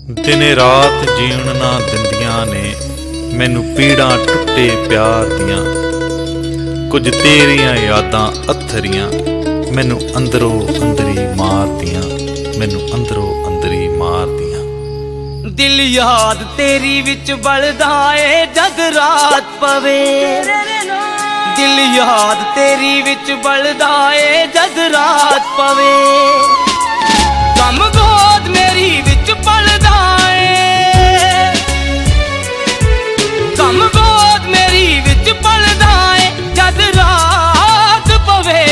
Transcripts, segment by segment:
ਦਿਨੇ ਰਾਤ ਜੀਣ ਨਾ ਦਿੰਦੀਆਂ ਨੇ ਮੈਨੂੰ ਪੀੜਾਂ ਟੁੱਟੇ ਪਿਆਰ ਦੀਆਂ। ਕੁਝ ਤੇਰੀਆਂ ਯਾਦਾਂ ਅਥਰੀਆਂ ਮੈਨੂੰ ਅੰਦਰੋਂ ਅੰਦਰੀ ਮਾਰਦੀਆਂ, ਮੈਨੂੰ ਅੰਦਰੋਂ ਅੰਦਰੀ ਮਾਰਦੀਆਂ। ਦਿਲ ਯਾਦ ਤੇਰੀ ਵਿੱਚ ਬਲਦਾ ਏ ਜਦ ਰਾਤ ਪਵੇ, ਦਿਲ ਯਾਦ ਤੇਰੀ ਵਿੱਚ ਬਲਦਾ ਏ ਜਦ ਰਾਤ ਪਵੇ। ਗਮ ਗੋਦ ਮੇਰੀ ਵਿੱਚ ਪਲਦਾ ਏ, ਗਮ ਗੋਦ ਮੇਰੀ ਵਿੱਚ ਪਲਦਾ ਏ ਜਦ ਰਾਤ ਪਵੇ।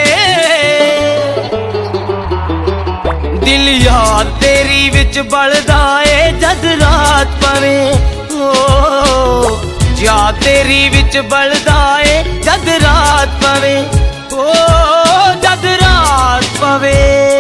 ਦਿਲ ਯਾਦ ਤੇਰੀ ਵਿੱਚ ਬਲਦਾ ਏ ਜਦ ਰਾਤ ਪਵੇ। ਓ ਯਾਦ ਤੇਰੀ ਵਿੱਚ ਬਲਦਾ ਏ ਜਦ ਰਾਤ ਪਵੇ, ਓ ਜਦ ਰਾਤ ਪਵੇ।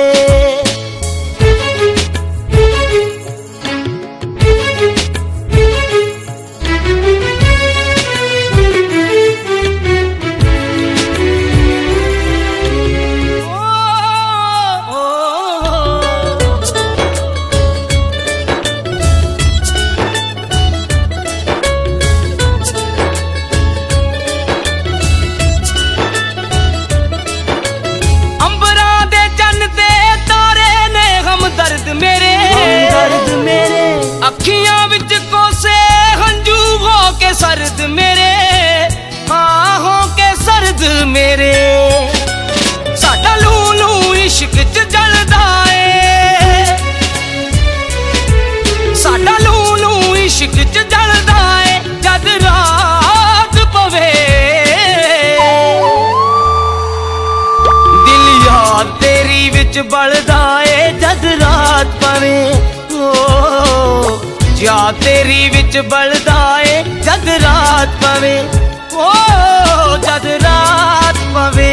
ਅੱਖੀਆਂ ਵਿੱਚ ਕੋਸੇ ਹੰਝੂ ਹੋ ਕੇ ਸਰਦ ਮੇਰੇ, ਹਾਂ ਹੋ ਕੇ ਸਰਦ ਮੇਰੇ। ਸਾਡਾ ਲੂ ਲੂ ਇਸ਼ਕ ਚ ਜਲਦਾ ਏ, ਸਾਡਾ ਲੂ ਲੂ ਇਸ਼ਕ ਚ ਜਲਦਾ ਏ ਜਦ ਰਾਤ ਪਵੇ। ਦਿਲ ਯਾਦ ਤੇਰੀ ਵਿੱਚ ਬਲਦਾ ਏ ਜਦ ਰਾਤ ਪਵੇ। ਯਾਦ ਤੇਰੀ ਵਿੱਚ ਬਲਦਾ ਏ ਜਦ ਰਾਤ ਪਵੇ, ਓ ਜਦ ਰਾਤ ਪਵੇ।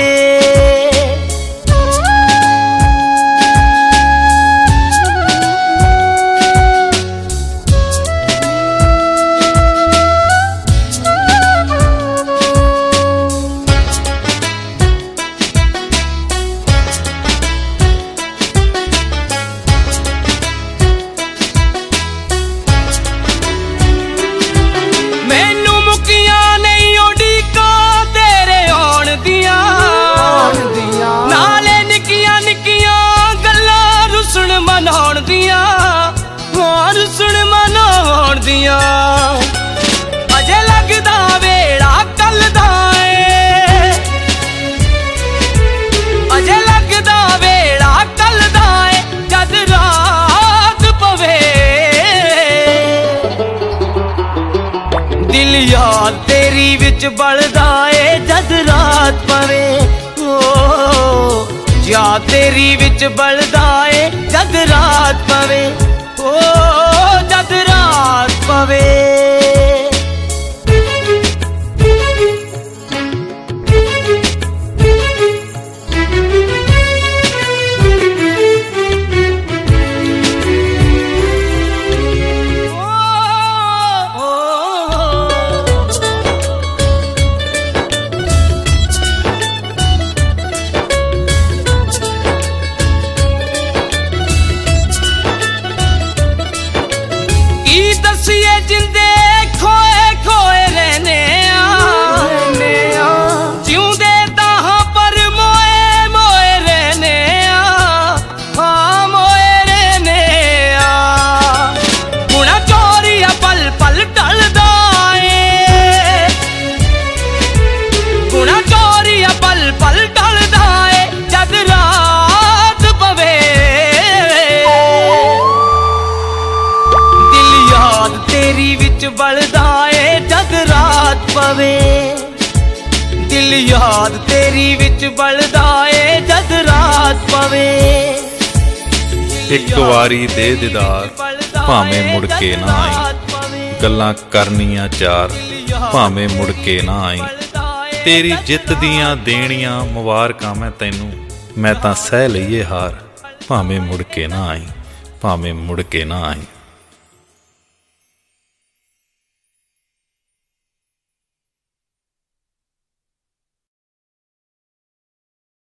ਅਜੇ ਲੱਗਦਾ ਵੇੜਾ ਕੱਲ ਦਾ ਏ, ਅਜੇ ਲੱਗਦਾ ਵੇੜਾ ਕੱਲ ਦਾ ਏ ਜਦ ਰਾਤ ਪਵੇ। ਦਿਲ ਯਾਦ ਤੇਰੀ ਵਿੱਚ ਬਲਦਾ ਏ ਜਦ ਰਾਤ ਪਵੇ। ਓ ਯਾਦ ਤੇਰੀ ਵਿੱਚ ਬਲਦਾ ਏ ਜਦ ਰਾਤ ਪਵੇ, ਓ ਜਦ ਰਾਤ ਪਵੇ। ਦਸੀਏ ਜਿੰਦੇ ਖੋਏ ਖੋਏ ਰਹਿਨੇ ਆ, ਜਿਉਂਦੇ ਤਾਂ ਪਰ ਮੋਏ ਮੋਏ ਰਹਿਨੇ ਆ, ਹਾਂ ਮੋਏ ਰਹਿਨੇ ਆ। ਗੁਣਾ ਚੋਰੀਆ ਪਲ ਪਲ ਢਲਦਾ ਏ, ਗੁਣਾ ਚੋਰੀਆ ਪਲ ਪਲ ਢਲਦਾ ਏ ਜਦ ਰਾਤ ਪਵੇ। ਤੇਰੀ ਵਿੱਚ ਬਲਦਾ ਏ ਜਦ ਰਾਤ ਪਵੇ, ਦਿਲ ਯਾਦ ਤੇਰੀ ਵਿੱਚ ਬਲਦਾ ਏ ਜਦ ਰਾਤ ਪਵੇ। ਇੱਕ ਵਾਰੀ ਦੇ ਦੀਦਾਰ ਭਾਵੇਂ ਮੁੜ ਕੇ ਨਾ ਆਈ, ਗੱਲਾਂ ਕਰਨੀਆਂ ਚਾਰ ਭਾਵੇਂ ਮੁੜ ਕੇ ਨਾ ਆਈ। ਤੇਰੀ ਜਿੱਤ ਦੀਆਂ ਦੇਣੀਆਂ ਮੁਬਾਰਕਾਂ ਮੈਂ ਤੈਨੂੰ, ਮੈਂ ਤਾਂ ਸਹਿ ਲਈਏ ਹਾਰ ਭਾਵੇਂ ਮੁੜ ਕੇ ਨਾ ਆਈ, ਭਾਵੇਂ ਮੁੜ ਕੇ ਨਾ ਆਈ।